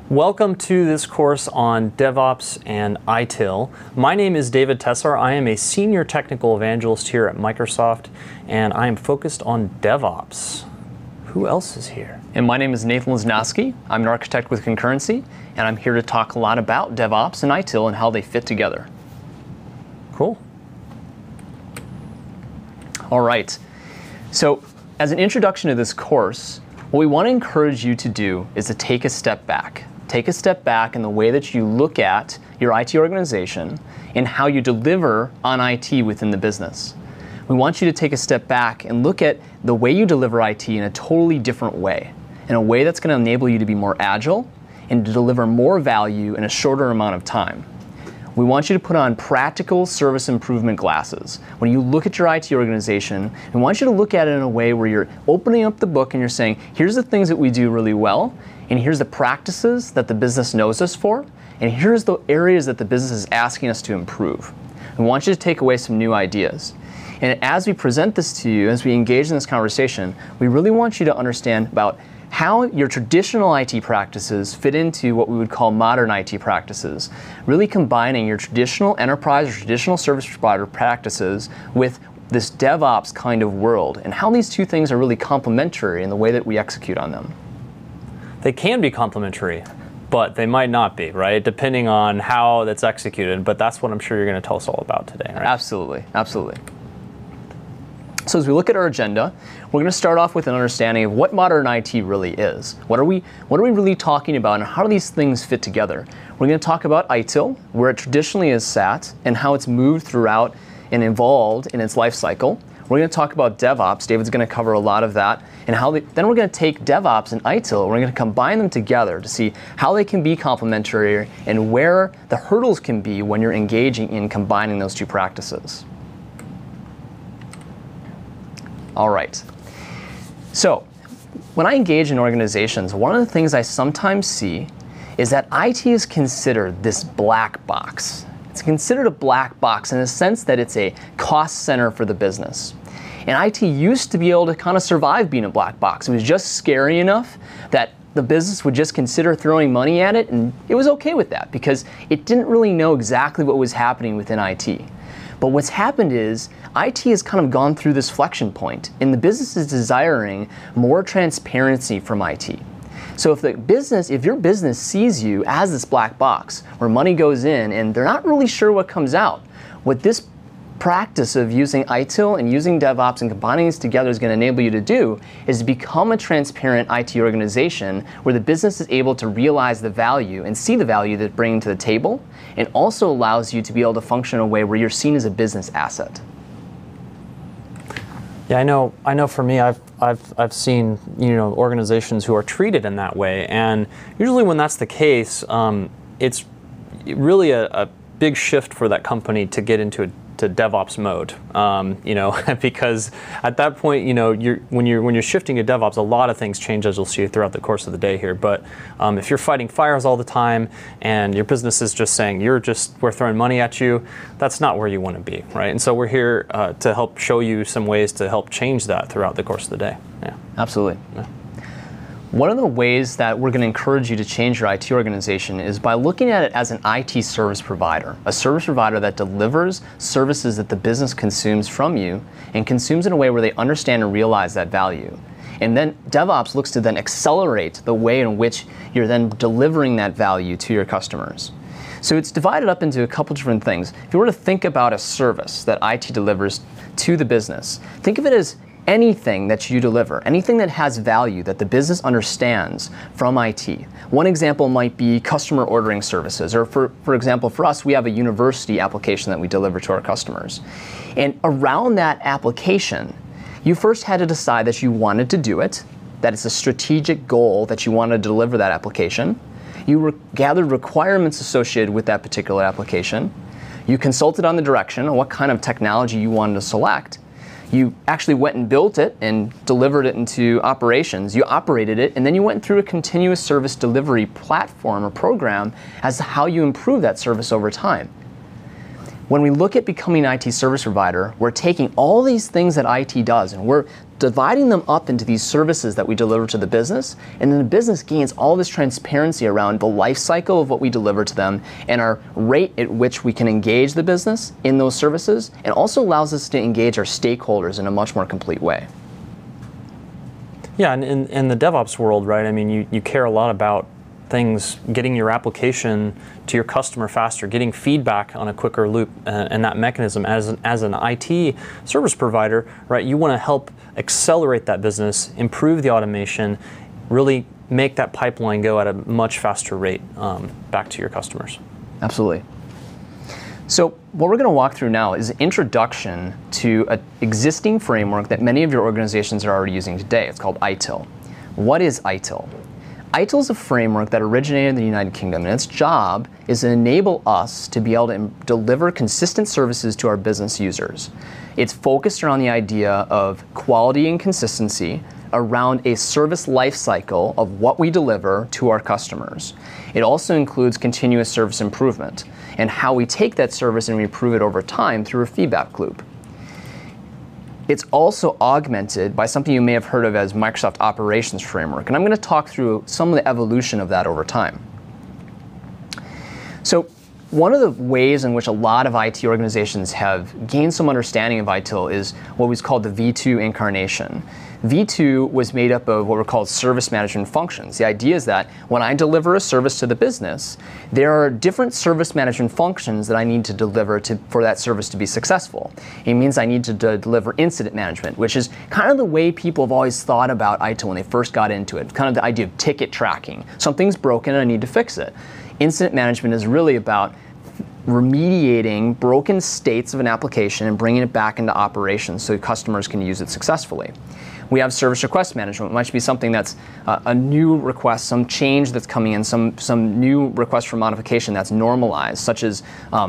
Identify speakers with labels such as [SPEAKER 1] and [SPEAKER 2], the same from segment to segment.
[SPEAKER 1] Welcome to this course on DevOps and ITIL. My name is David Tessar. I am a senior technical evangelist here at Microsoft, and I am focused on DevOps. Who else is here?
[SPEAKER 2] And my name is Nathan Lesnowski. I'm an architect with Concurrency, and I'm here to talk a lot about DevOps and ITIL and how they fit together.
[SPEAKER 1] Cool.
[SPEAKER 2] All right. So, as an introduction to this course, what we want to encourage you to do is to take a step back. Take a step back in the way that you look at your IT organization and how you deliver on IT within the business. We want you to take a step back and look at the way you deliver IT in a totally different way, in a way that's going to enable you to be more agile and to deliver more value in a shorter amount of time. We want you to put on practical service improvement glasses. When you look at your IT organization, we want you to look at it in a way where you're opening up the book and you're saying, here's the things that we do really well, and here's the practices that the business knows us for, and here's the areas that the business is asking us to improve. We want you to take away some new ideas. And as we present this to you, as we engage in this conversation, we really want you to understand about how your traditional IT practices fit into what we would call modern IT practices, really combining your traditional enterprise or traditional service provider practices with this DevOps kind of world, and how these two things are really complementary in the way that we execute on them.
[SPEAKER 1] They can be complementary, but they might not be, right? Depending on how that's executed, but that's what I'm sure you're going to tell us all about today, right?
[SPEAKER 2] Absolutely, absolutely. So as we look at our agenda, we're going to start off with an understanding of what modern IT really is. What are we really talking about, and how do these things fit together? We're going to talk about ITIL, where it traditionally is sat, and how it's moved throughout and evolved in its life cycle. We're going to talk about DevOps. David's going to cover a lot of that, and then we're going to take DevOps and ITIL. We're going to combine them together to see how they can be complementary and where the hurdles can be when you're engaging in combining those two practices. All right. So, when I engage in organizations, one of the things I sometimes see is that IT is considered this black box. It's considered a black box in the sense that it's a cost center for the business. And IT used to be able to kind of survive being a black box. It was just scary enough that the business would just consider throwing money at it, and it was okay with that because it didn't really know exactly what was happening within IT. But what's happened is IT has kind of gone through this flexion point, and the business is desiring more transparency from IT. So if your business sees you as this black box where money goes in and they're not really sure what comes out, what this practice of using ITIL and using DevOps and combining these together is going to enable you to do is to become a transparent IT organization where the business is able to realize the value and see the value that it's bringing to the table, and also allows you to be able to function in a way where you're seen as a business asset.
[SPEAKER 1] Yeah, I know. For me, I've seen organizations who are treated in that way, and usually when that's the case, it's really a big shift for that company to get into DevOps mode, because at that point, when you're shifting to DevOps, a lot of things change, as you'll see throughout the course of the day here. But if you're fighting fires all the time and your business is just saying we're throwing money at you, that's not where you want to be, right? And so we're here to help show you some ways to help change that throughout the course of the day. Yeah,
[SPEAKER 2] absolutely.
[SPEAKER 1] Yeah.
[SPEAKER 2] One of the ways that we're going to encourage you to change your IT organization is by looking at it as an IT service provider, a service provider that delivers services that the business consumes from you and consumes in a way where they understand and realize that value. And then DevOps looks to then accelerate the way in which you're then delivering that value to your customers. So it's divided up into a couple different things. If you were to think about a service that IT delivers to the business, think of it as anything that you deliver, anything that has value that the business understands from IT. One example might be customer ordering services, or for example, for us, we have a university application that we deliver to our customers. And around that application, you first had to decide that you wanted to do it, that it's a strategic goal that you wanted to deliver that application. You gathered requirements associated with that particular application. You consulted on the direction on what kind of technology you wanted to select. You actually went and built it and delivered it into operations. You operated it, and then you went through a continuous service delivery platform or program as to how you improve that service over time. When we look at becoming an IT service provider, we're taking all these things that IT does and we're dividing them up into these services that we deliver to the business, and then the business gains all this transparency around the life cycle of what we deliver to them and our rate at which we can engage the business in those services, and also allows us to engage our stakeholders in a much more complete way.
[SPEAKER 1] Yeah, and in the DevOps world, right, I mean, you care a lot about things, getting your application to your customer faster, getting feedback on a quicker loop, and that mechanism. As an IT service provider, right, you want to help accelerate that business, improve the automation, really make that pipeline go at a much faster rate back to your customers.
[SPEAKER 2] Absolutely. So what we're going to walk through now is an introduction to an existing framework that many of your organizations are already using today. It's called ITIL. What is ITIL? ITIL is a framework that originated in the United Kingdom, and its job is to enable us to be able to deliver consistent services to our business users. It's focused around the idea of quality and consistency around a service life cycle of what we deliver to our customers. It also includes continuous service improvement and how we take that service and we improve it over time through a feedback loop. It's also augmented by something you may have heard of as Microsoft Operations Framework, and I'm going to talk through some of the evolution of that over time. So one of the ways in which a lot of IT organizations have gained some understanding of ITIL is what was called the V2 incarnation. V2 was made up of what were called service management functions. The idea is that when I deliver a service to the business, there are different service management functions that I need to deliver for that service to be successful. It means I need to deliver incident management, which is kind of the way people have always thought about ITIL when they first got into it, kind of the idea of ticket tracking. Something's broken and I need to fix it. Incident management is really about remediating broken states of an application and bringing it back into operation so customers can use it successfully. We have service request management. It might be something that's a new request, some change that's coming in, some new request for modification that's normalized, such as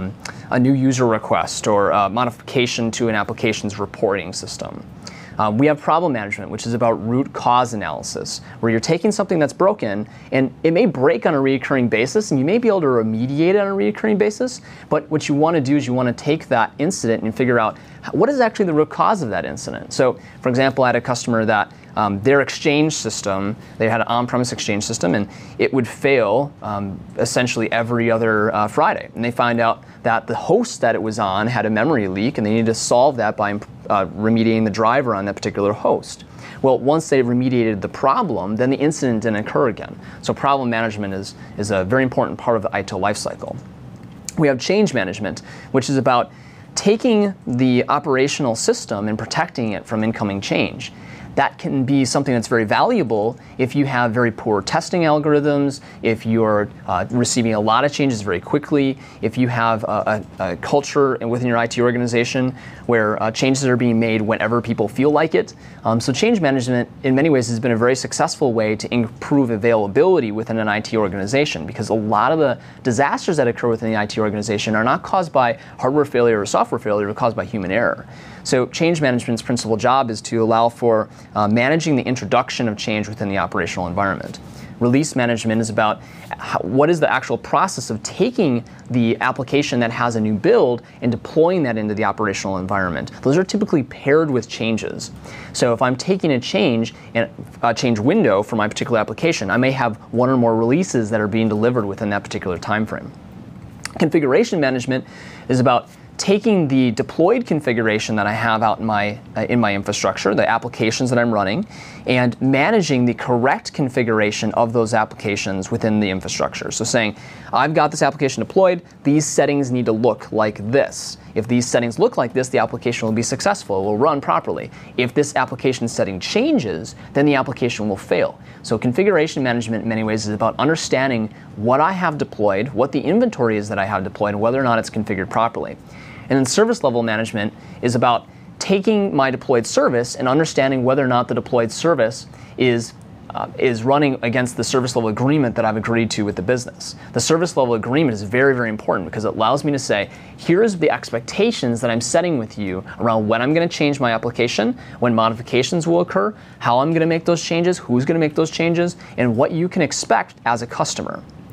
[SPEAKER 2] a new user request or a modification to an application's reporting system. We have problem management, which is about root cause analysis, where you're taking something that's broken, and it may break on a recurring basis, and you may be able to remediate it on a recurring basis, but what you want to do is you want to take that incident and figure out what is actually the root cause of that incident. So, for example, I had a customer that their exchange system, they had an on-premise exchange system, and it would fail essentially every other Friday. And they find out that the host that it was on had a memory leak, and they needed to solve that by remediating the driver on that particular host. Well, once they remediated the problem, then the incident didn't occur again. So problem management is a very important part of the ITIL lifecycle. We have change management, which is about taking the operational system and protecting it from incoming change. That can be something that's very valuable if you have very poor testing algorithms, if you're receiving a lot of changes very quickly, if you have a culture within your IT organization where changes are being made whenever people feel like it. So change management in many ways has been a very successful way to improve availability within an IT organization, because a lot of the disasters that occur within the IT organization are not caused by hardware failure or software failure, but caused by human error. So change management's principal job is to allow for managing the introduction of change within the operational environment. Release management is about what is the actual process of taking the application that has a new build and deploying that into the operational environment. Those are typically paired with changes. So if I'm taking a change and a change window for my particular application, I may have one or more releases that are being delivered within that particular time frame. Configuration management is about taking the deployed configuration that I have out in my infrastructure, the applications that I'm running, and managing the correct configuration of those applications within the infrastructure. So saying, I've got this application deployed, these settings need to look like this. If these settings look like this, the application will be successful, it will run properly. If this application setting changes, then the application will fail. So configuration management in many ways is about understanding what I have deployed, what the inventory is that I have deployed, and whether or not it's configured properly. And then service level management is about taking my deployed service and understanding whether or not the deployed service is running against the service level agreement that I've agreed to with the business. The service level agreement is very, very important because it allows me to say, here's the expectations that I'm setting with you around when I'm going to change my application, when modifications will occur, how I'm going to make those changes, who's going to make those changes, and what you can expect as a customer.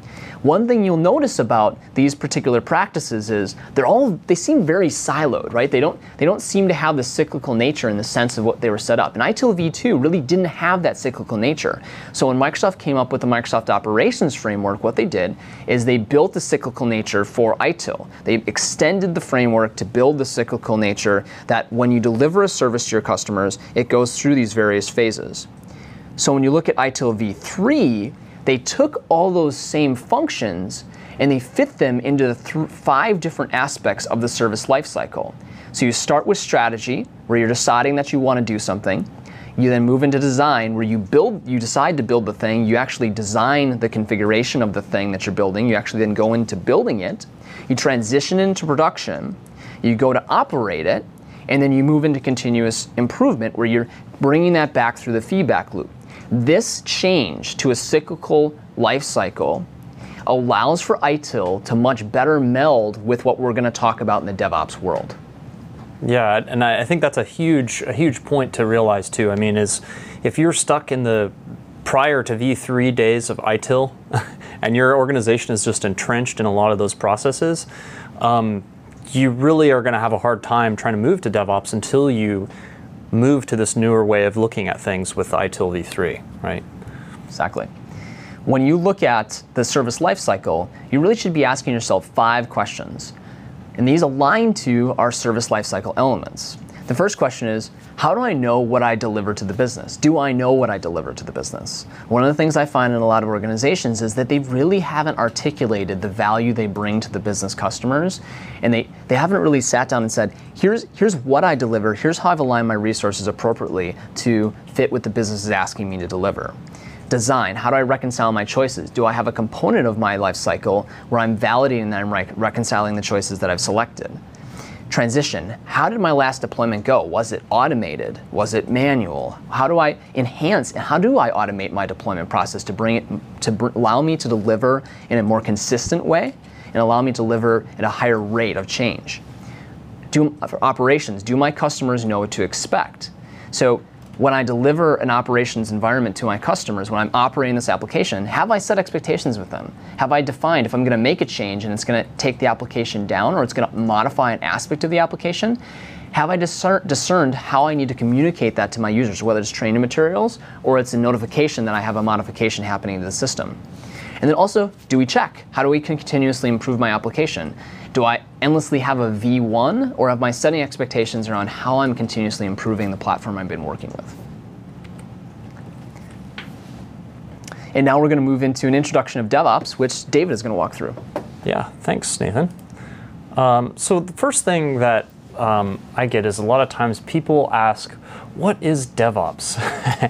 [SPEAKER 2] One thing you'll notice about these particular practices is they seem very siloed, right? They don't seem to have the cyclical nature in the sense of what they were set up. And ITIL v2 really didn't have that cyclical nature. So when Microsoft came up with the Microsoft Operations Framework, what they did is they built the cyclical nature for ITIL. They extended the framework to build the cyclical nature that when you deliver a service to your customers, it goes through these various phases. So when you look at ITIL v3, they took all those same functions and they fit them into the 5 different aspects of the service lifecycle. So you start with strategy, where you're deciding that you want to do something. You then move into design, where you decide to build the thing. You actually design the configuration of the thing that you're building. You actually then go into building it. You transition into production. You go to operate it. And then you move into continuous improvement, where you're bringing that back through the feedback loop. This change to a cyclical life cycle allows for ITIL to much better meld with what we're going to talk about in the DevOps world.
[SPEAKER 1] Yeah, and I think that's a huge point to realize too. I mean, is if you're stuck in the prior to v3 days of ITIL and your organization is just entrenched in a lot of those processes, you really are going to have a hard time trying to move to DevOps until you move to this newer way of looking at things with ITIL v3, right?
[SPEAKER 2] Exactly. When you look at the service lifecycle, you really should be asking yourself 5 questions. And these align to our service lifecycle elements. The first question is, how do I know what I deliver to the business? Do I know what I deliver to the business? One of the things I find in a lot of organizations is that they really haven't articulated the value they bring to the business customers, and they haven't really sat down and said, here's what I deliver, here's how I've aligned my resources appropriately to fit what the business is asking me to deliver. Design, how do I reconcile my choices? Do I have a component of my life cycle where I'm validating that I'm reconciling the choices that I've selected? Transition, how did my last deployment go? Was it automated? Was it manual? How do I enhance and how do I automate my deployment process to allow me to deliver in a more consistent way and allow me to deliver at a higher rate of change? For operations, do my customers know what to expect? So when I deliver an operations environment to my customers, when I'm operating this application, have I set expectations with them? Have I defined if I'm going to make a change and it's going to take the application down or it's going to modify an aspect of the application? Have I discerned how I need to communicate that to my users, whether it's training materials or it's a notification that I have a modification happening to the system? And then also, do we check? How do we continuously improve my application? Do I endlessly have a V1, or am I setting expectations around how I'm continuously improving the platform I've been working with? And now we're going to move into an introduction of DevOps, which David is going to walk through.
[SPEAKER 1] Yeah, thanks, Nathan. So the first thing that I get is a lot of times people ask, what is DevOps?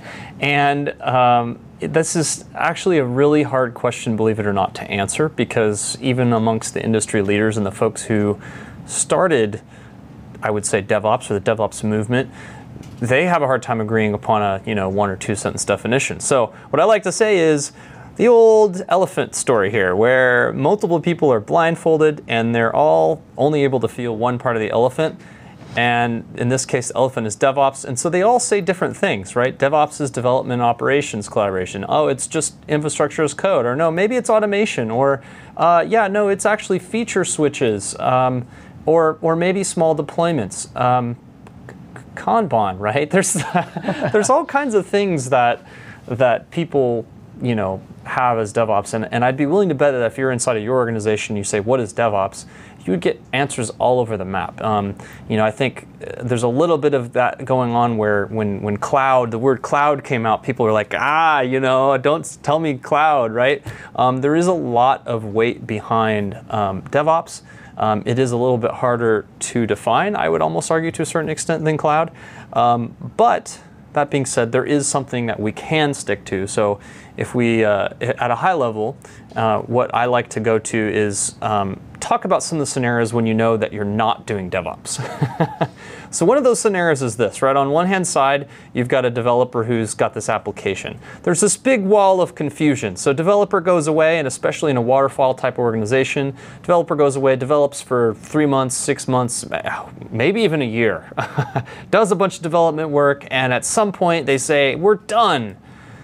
[SPEAKER 1] And this is actually a really hard question, believe it or not, to answer, because even amongst the industry leaders and the folks who started, I would say, DevOps or the DevOps movement, they have a hard time agreeing upon a 1 or 2 sentence definition. So what I like to say is the old elephant story here, where multiple people are blindfolded and they're all only able to feel one part of the elephant. And in this case, the elephant is DevOps. And so they all say different things, right? DevOps is development operations collaboration. Oh, it's just infrastructure as code. Or no, maybe it's automation. Or yeah, no, it's actually feature switches. Or maybe small deployments. Kanban, right? There's all kinds of things that people have as DevOps. And I'd be willing to bet that if you're inside of your organization, you say, what is DevOps? You would get answers all over the map. I think there's a little bit of that going on where when the word cloud came out, people are like, don't tell me cloud, right? There is a lot of weight behind DevOps. It is a little bit harder to define, I would almost argue, to a certain extent, than cloud. But that being said, there is something that we can stick to. So if we, at a high level, what I like to go to is talk about some of the scenarios when you know that you're not doing DevOps. So one of those scenarios is this, right? On one hand side, you've got a developer who's got this application. There's this big wall of confusion. So developer goes away, and especially in a waterfall type organization, developer goes away, develops for 3 months, 6 months, maybe even a year, does a bunch of development work, and at some point they say, we're done.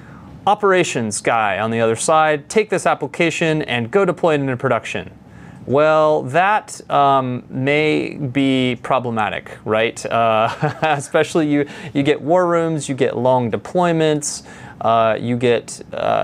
[SPEAKER 1] Operations guy on the other side, take this application and go deploy it into production. Well, that may be problematic, right? Especially you get war rooms, you get long deployments, you get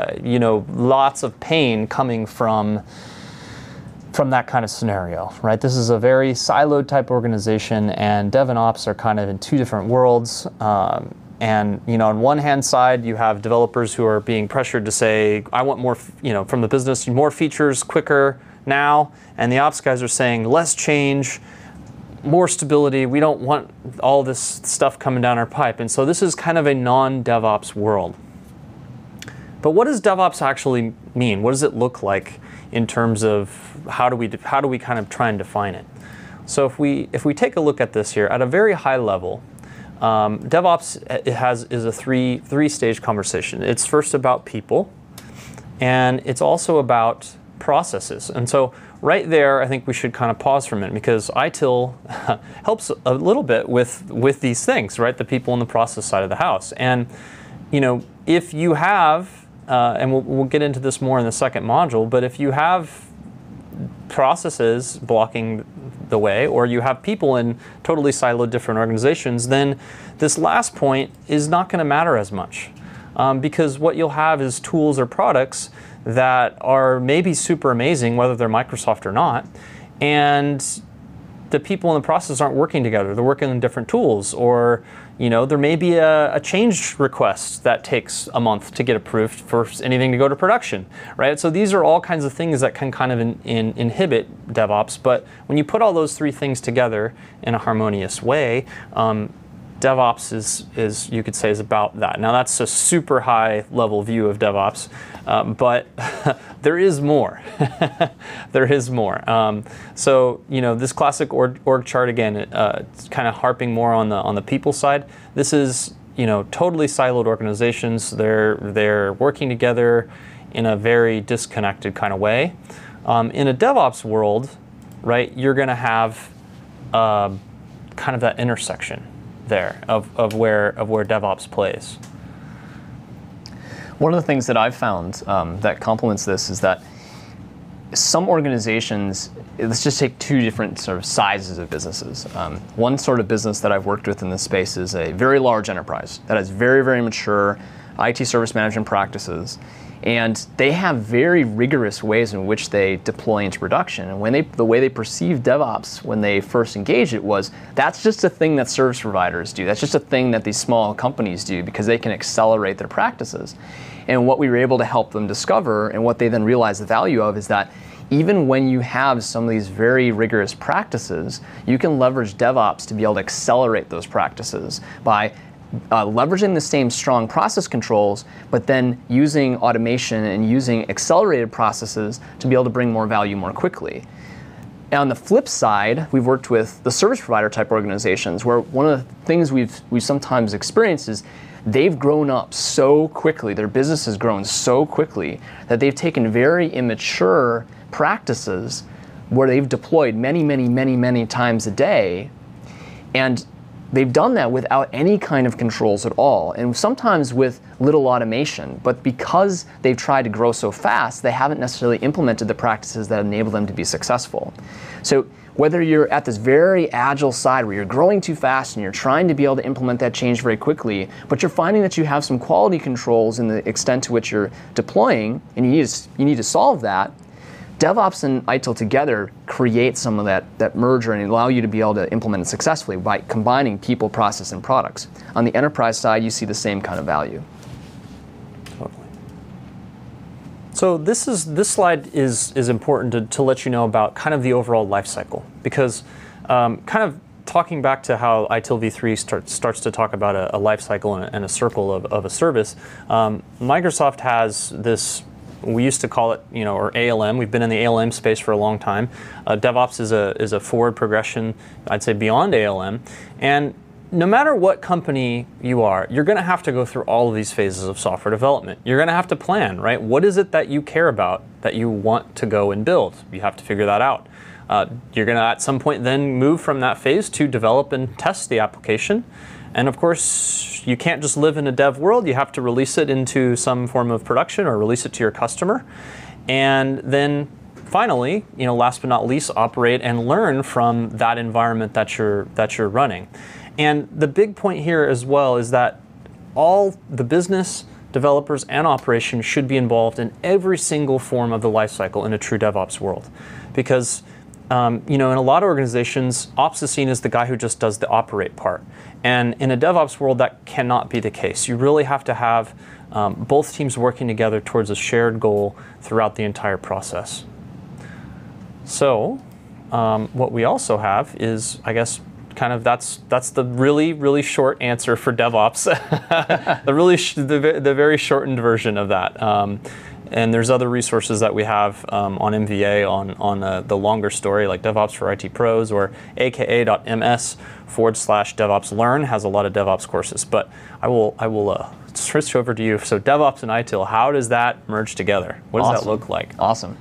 [SPEAKER 1] lots of pain coming from that kind of scenario, right? This is a very siloed type organization, and dev and ops are kind of in two different worlds. And on one hand side, you have developers who are being pressured to say, I want more, from the business, more features quicker now. And the ops guys are saying, less change, more stability. We don't want all this stuff coming down our pipe. And so this is kind of a non-DevOps world. But what does DevOps actually mean? What does it look like in terms of how do we kind of try and define it? So if we take a look at this here at a very high level, DevOps is a three-stage conversation. It's first about people, and it's also about processes. And so right there, I think we should kind of pause for a minute, because ITIL helps a little bit with these things, right? The people and the process side of the house. And if you have, and we'll get into this more in the second module, but if you have processes blocking the way, or you have people in totally siloed different organizations, then this last point is not going to matter as much, because what you'll have is tools or products that are maybe super amazing, whether they're Microsoft or not, and the people in the process aren't working together. They're working on different tools, or there may be a change request that takes a month to get approved for anything to go to production, right? So these are all kinds of things that can kind of inhibit DevOps. But when you put all those three things together in a harmonious way, DevOps is you could say is about that. Now that's a super high level view of DevOps, but there is more. There is more. So this classic org chart again, it's kind of harping more on the people side. This is totally siloed organizations. They're working together in a very disconnected kind of way. In a DevOps world, right, you're going to have kind of that intersection there of where DevOps plays.
[SPEAKER 2] One of the things that I've found that complements this is that some organizations, let's just take two different sort of sizes of businesses. One sort of business that I've worked with in this space is a very large enterprise that has very, very mature IT service management practices. And they have very rigorous ways in which they deploy into production. And the way they perceived DevOps when they first engaged it was, that's just a thing that service providers do. That's just a thing that these small companies do because they can accelerate their practices. And what we were able to help them discover, and what they then realized the value of, is that even when you have some of these very rigorous practices, you can leverage DevOps to be able to accelerate those practices by leveraging the same strong process controls, but then using automation and using accelerated processes to be able to bring more value more quickly. And on the flip side, we've worked with the service provider type organizations, where one of the things we've sometimes experienced is they've grown up so quickly, their business has grown so quickly, that they've taken very immature practices where they've deployed many times a day, and they've done that without any kind of controls at all, and sometimes with little automation. But because they've tried to grow so fast, they haven't necessarily implemented the practices that enable them to be successful. So whether you're at this very agile side where you're growing too fast and you're trying to be able to implement that change very quickly, but you're finding that you have some quality controls in the extent to which you're deploying, and you need to solve that, DevOps and ITIL together create some of that merger and allow you to be able to implement it successfully by combining people, process, and products. On the enterprise side, you see the same kind of value.
[SPEAKER 1] Totally. So this slide is important to let you know about kind of the overall life cycle, because kind of talking back to how ITIL v3 starts to talk about a life cycle and a circle of a service, Microsoft has this. We used to call it, or ALM. We've been in the ALM space for a long time. DevOps is a forward progression, I'd say, beyond ALM. And no matter what company you are, you're going to have to go through all of these phases of software development. You're going to have to plan, right? What is it that you care about that you want to go and build? You have to figure that out. You're going to, at some point, then move from that phase to develop and test the application. And of course, you can't just live in a dev world. You have to release it into some form of production or release it to your customer. And then finally, last but not least, operate and learn from that environment that you're running. And the big point here as well is that all the business, developers, and operations should be involved in every single form of the lifecycle in a true DevOps world. Because in a lot of organizations, ops is seen as the guy who just does the operate part. And in a DevOps world, that cannot be the case. You really have to have both teams working together towards a shared goal throughout the entire process. So what we also have is, I guess, kind of that's the really, really short answer for DevOps, the very shortened version of that. And there's other resources that we have on MVA on the longer story, like DevOps for IT Pros, or aka.ms/DevOps Learn has a lot of DevOps courses. But I will switch over to you. So DevOps and ITIL, how does that merge together? What does that look like?
[SPEAKER 2] Awesome.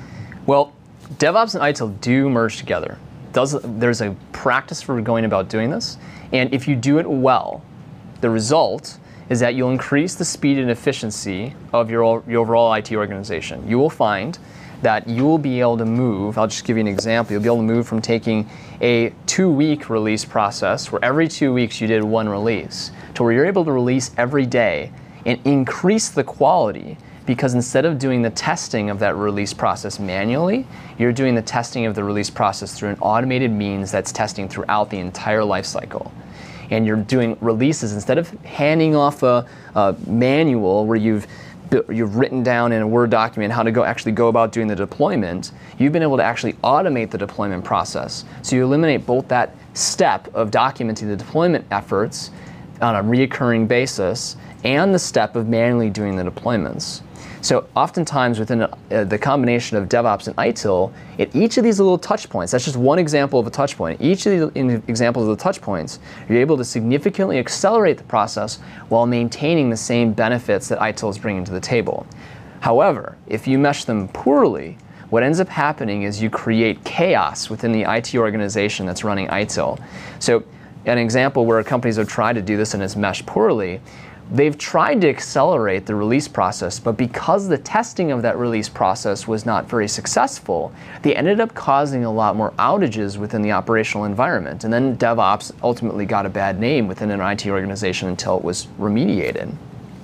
[SPEAKER 2] Well, DevOps and ITIL do merge together. There's a practice for going about doing this, and if you do it well, the result is that you'll increase the speed and efficiency of your overall IT organization. You will find that you will be able to move, I'll just give you an example, you'll be able to move from taking a 2-week release process where every 2 weeks you did one release to where you're able to release every day and increase the quality, because instead of doing the testing of that release process manually, you're doing the testing of the release process through an automated means that's testing throughout the entire life cycle. And you're doing releases instead of handing off a manual where you've written down in a Word document how to actually go about doing the deployment. You've been able to actually automate the deployment process. So you eliminate both that step of documenting the deployment efforts on a reoccurring basis and the step of manually doing the deployments. So oftentimes within the combination of DevOps and ITIL, at each of these little touch points, that's just one example of a touch point, each of the examples of the touch points, you're able to significantly accelerate the process while maintaining the same benefits that ITIL is bringing to the table. However, if you mesh them poorly, what ends up happening is you create chaos within the IT organization that's running ITIL. So an example where companies have tried to do this and it's meshed poorly, they've tried to accelerate the release process, but because the testing of that release process was not very successful, they ended up causing a lot more outages within the operational environment. And then DevOps ultimately got a bad name within an IT organization until it was remediated.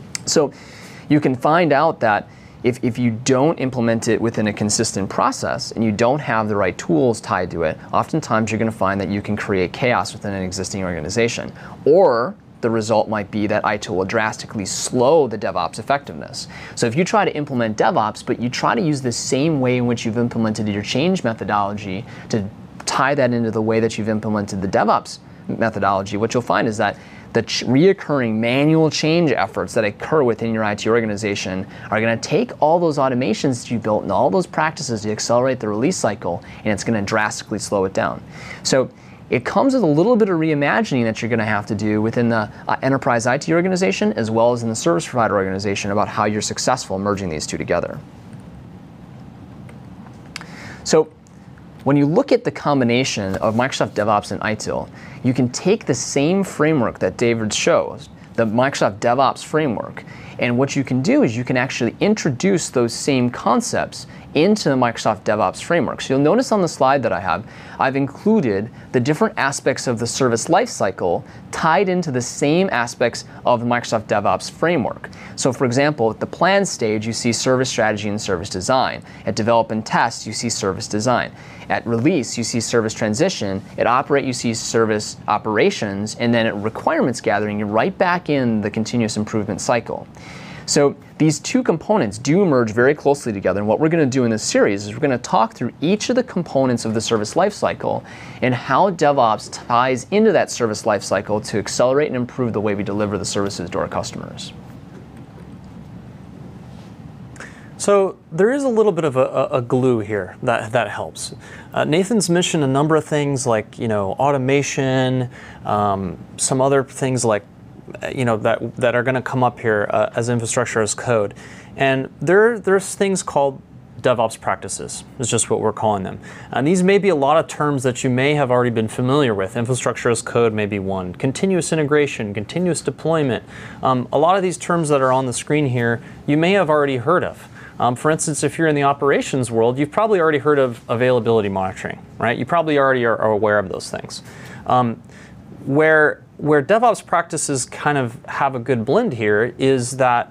[SPEAKER 2] So you can find out that if you don't implement it within a consistent process and you don't have the right tools tied to it, oftentimes you're going to find that you can create chaos within an existing organization. Or the result might be that ITIL will drastically slow the DevOps effectiveness. So if you try to implement DevOps, but you try to use the same way in which you've implemented your change methodology to tie that into the way that you've implemented the DevOps methodology, what you'll find is that the reoccurring manual change efforts that occur within your IT organization are going to take all those automations that you built and all those practices to accelerate the release cycle, and it's going to drastically slow it down. So it comes with a little bit of reimagining that you're going to have to do within the enterprise IT organization as well as in the service provider organization about how you're successful merging these two together. So when you look at the combination of Microsoft DevOps and ITIL, you can take the same framework that David shows, the Microsoft DevOps framework, and what you can do is you can actually introduce those same concepts into the Microsoft DevOps framework. So you'll notice on the slide that I have, I've included the different aspects of the service lifecycle tied into the same aspects of the Microsoft DevOps framework. So for example, at the plan stage, you see service strategy and service design. At develop and test, you see service design. At release, you see service transition. At operate, you see service operations. And then at requirements gathering, you're right back in the continuous improvement cycle. So these two components do merge very closely together, and what we're going to do in this series is we're going to talk through each of the components of the service lifecycle and how DevOps ties into that service lifecycle to accelerate and improve the way we deliver the services to our customers.
[SPEAKER 1] So there is a little bit of a glue here that helps. Nathan's mentioned a number of things like automation, some other things like that are going to come up here as infrastructure as code, and there's things called DevOps practices, is just what we're calling them. And these may be a lot of terms that you may have already been familiar with. Infrastructure as code may be one. Continuous integration, continuous deployment. A lot of these terms that are on the screen here, you may have already heard of. For instance, if you're in the operations world, you've probably already heard of availability monitoring, right? You probably already are aware of those things. Where DevOps practices kind of have a good blend here is that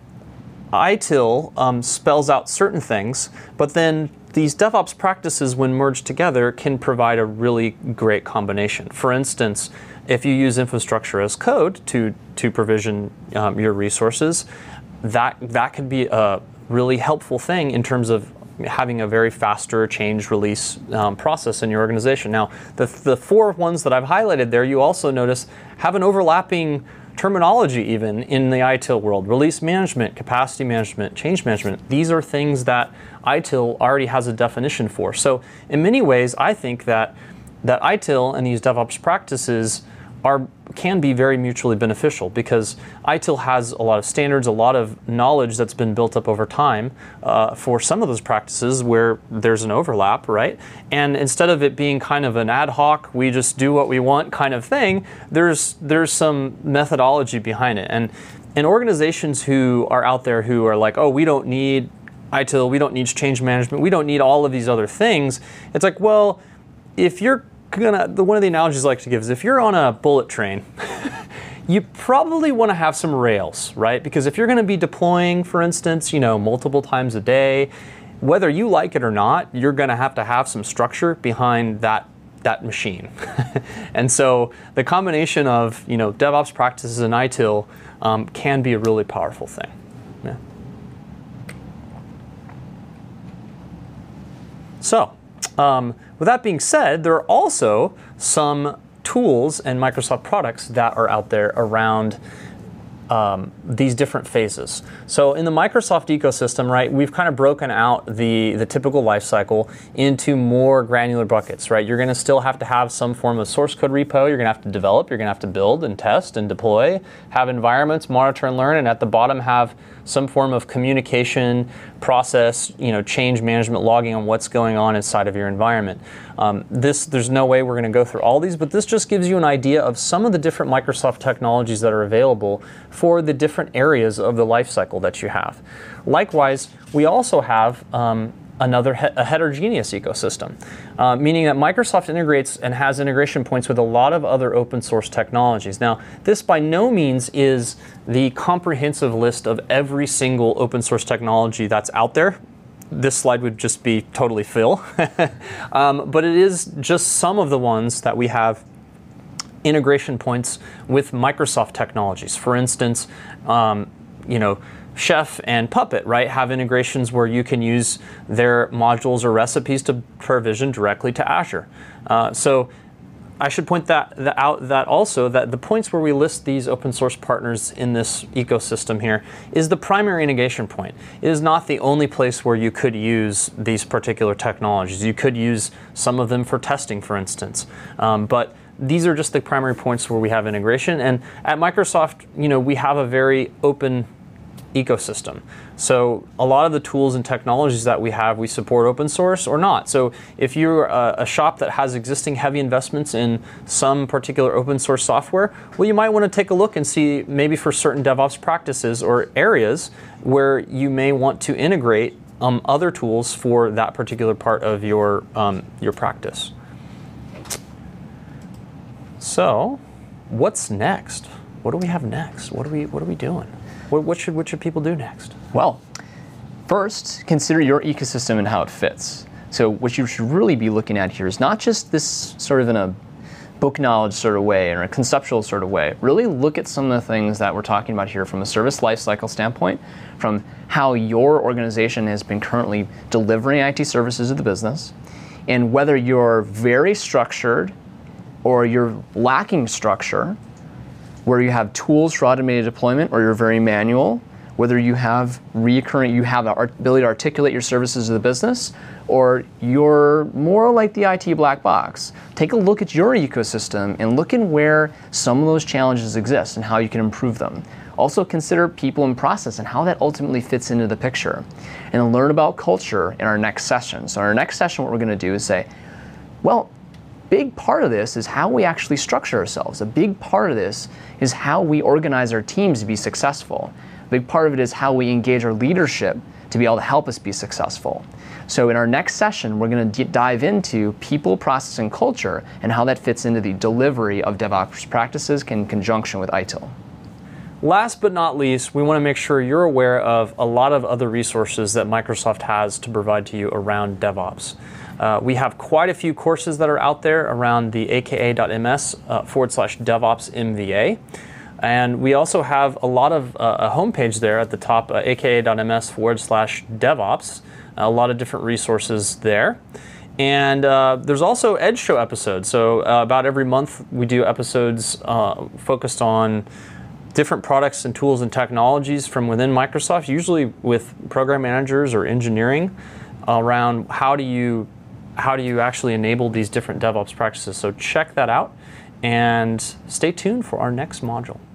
[SPEAKER 1] ITIL spells out certain things, but then these DevOps practices, when merged together, can provide a really great combination. For instance, if you use infrastructure as code to provision your resources, that could be a really helpful thing in terms of having a very faster change release process in your organization. Now, the 4 ones that I've highlighted there, you also notice have an overlapping terminology even in the ITIL world. Release management, capacity management, change management. These are things that ITIL already has a definition for. So in many ways, I think that ITIL and these DevOps practices can be very mutually beneficial, because ITIL has a lot of standards, a lot of knowledge that's been built up over time for some of those practices where there's an overlap, right? And instead of it being kind of an ad hoc, we just do what we want kind of thing, there's some methodology behind it. And organizations who are out there who are like, oh, we don't need ITIL, we don't need change management, we don't need all of these other things, it's like, well, if you're one of the analogies I like to give is if you're on a bullet train, you probably want to have some rails, right? Because if you're going to be deploying, for instance, multiple times a day, whether you like it or not, you're going to have some structure behind that machine. And so the combination of DevOps practices and ITIL can be a really powerful thing. Yeah. So. With that being said, there are also some tools and Microsoft products that are out there around these different phases. So in the Microsoft ecosystem, right, we've kind of broken out the typical life cycle into more granular buckets, right? You're going to still have to have some form of source code repo. You're going to have to develop. You're going to have to build and test and deploy, have environments, monitor and learn, and at the bottom have some form of communication process, change management, logging on what's going on inside of your environment. There's no way we're going to go through all these, but this just gives you an idea of some of the different Microsoft technologies that are available for the different areas of the life cycle that you have. Likewise, we also have a heterogeneous ecosystem, meaning that Microsoft integrates and has integration points with a lot of other open source technologies. Now, this by no means is the comprehensive list of every single open source technology that's out there. This slide would just be totally fill. But it is just some of the ones that we have integration points with Microsoft technologies. For instance, Chef and Puppet, right, have integrations where you can use their modules or recipes to provision directly to Azure. So I should point out that also that the points where we list these open source partners in this ecosystem here is the primary integration point. It is not the only place where you could use these particular technologies. You could use some of them for testing, for instance. But these are just the primary points where we have integration. And at Microsoft, we have a very open ecosystem. So a lot of the tools and technologies that we have, we support open source or not. So if you're a shop that has existing heavy investments in some particular open source software, well, you might want to take a look and see maybe for certain DevOps practices or areas where you may want to integrate other tools for that particular part of your practice. So what's next? What do we have next? What are we doing? What should people do next?
[SPEAKER 2] Well, first, consider your ecosystem and how it fits. So what you should really be looking at here is not just this sort of in a book knowledge sort of way or a conceptual sort of way. Really look at some of the things that we're talking about here from a service lifecycle standpoint, from how your organization has been currently delivering IT services to the business, and whether you're very structured or you're lacking structure, where you have tools for automated deployment or you're very manual, whether you have you have the ability to articulate your services to the business, or you're more like the IT black box. Take a look at your ecosystem and look in where some of those challenges exist and how you can improve them. Also consider people and process and how that ultimately fits into the picture. And then learn about culture in our next session. So in our next session, what we're going to do is say, well, big part of this is how we actually structure ourselves. A big part of this is how we organize our teams to be successful. A big part of it is how we engage our leadership to be able to help us be successful. So in our next session, we're going to dive into people, process, and culture and how that fits into the delivery of DevOps practices in conjunction with ITIL.
[SPEAKER 1] Last but not least, we want to make sure you're aware of a lot of other resources that Microsoft has to provide to you around DevOps. We have quite a few courses that are out there around the aka.ms/DevOps MVA. And we also have a lot of a homepage there at the top, aka.ms/DevOps, a lot of different resources there. And there's also Edge Show episodes. So about every month we do episodes focused on different products and tools and technologies from within Microsoft, usually with program managers or engineering, around how do you actually enable these different DevOps practices. So check that out and stay tuned for our next module.